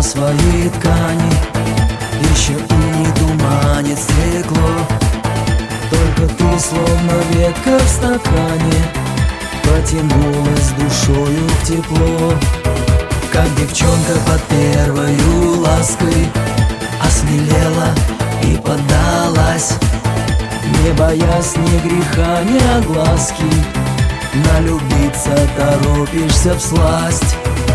на своей ткани, еще и не туманит стекло. Только ты, словно ветка в стакане, потянулась душою в тепло. Как девчонка под первою лаской осмелела и поддалась, не боясь ни греха, ни огласки. Налюбиться торопишься всласть.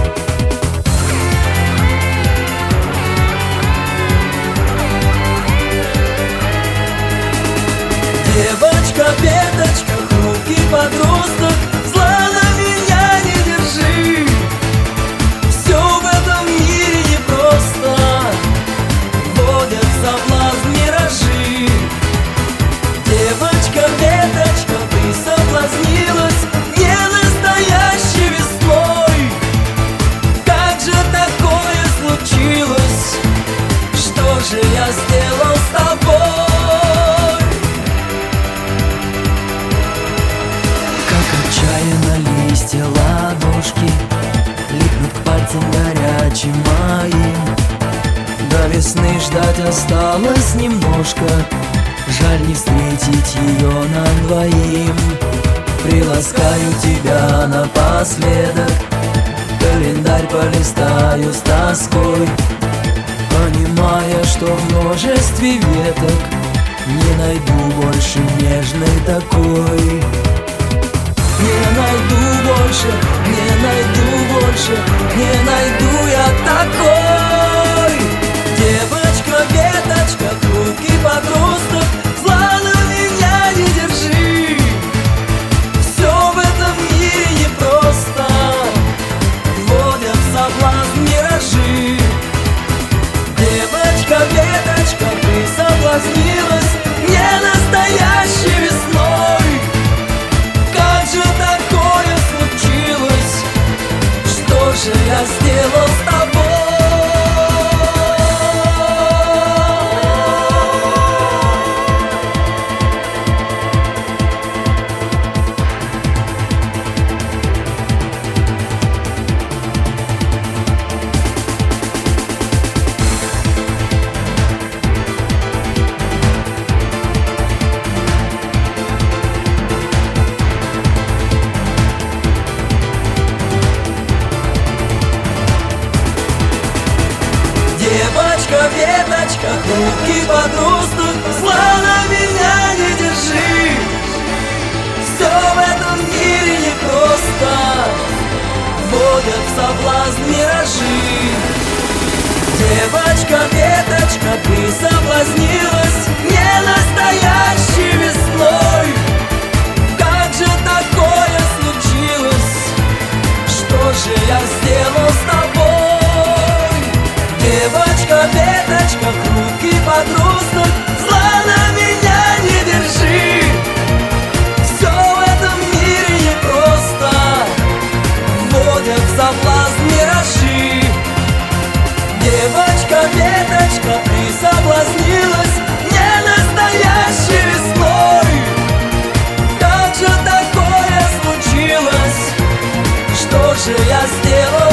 Девочка, веточка, хрупкий подросток, зла на меня не держи. Все в этом мире непросто, вводят в соблазн миражи. Девочка, веточка, ты соблазнилась не настоящей весной. Как же такое случилось? Что же я сделал с тобой? Отчаянно листья ладошки липнут к пальцам горячим моим. До весны ждать осталось немножко, жаль не встретить ее нам двоим. Приласкаю тебя напоследок, календарь полистаю с тоской, понимая, что в множестве веток не найду больше нежной такой. Не найду больше, не найду больше, не найду я такой. Девочка, веточка, хрупкий подросток, зла на меня не держи. Все в этом мире непросто, вводят в соблазн миражи. Девочка, веточка, ты соблазнилась не настоящей весной. Такое случилось, что же я сделал с тобой? Девочка, веточка, хрупкий подросток, зла на меня не держи. Все в этом мире непросто, вводят в соблазн миражи. Девочка, веточка, ты соблазнилась не настоящей весной. Как же такое случилось? Что же я сделал с тобой? Девочка, веточка, хрупкий подросток, зла на меня не держи. Все в этом мире непросто, вводят в соблазн миражи. Девочка, веточка, ты соблазнилась не настоящей весной. Как же такое случилось? Что же я сделал?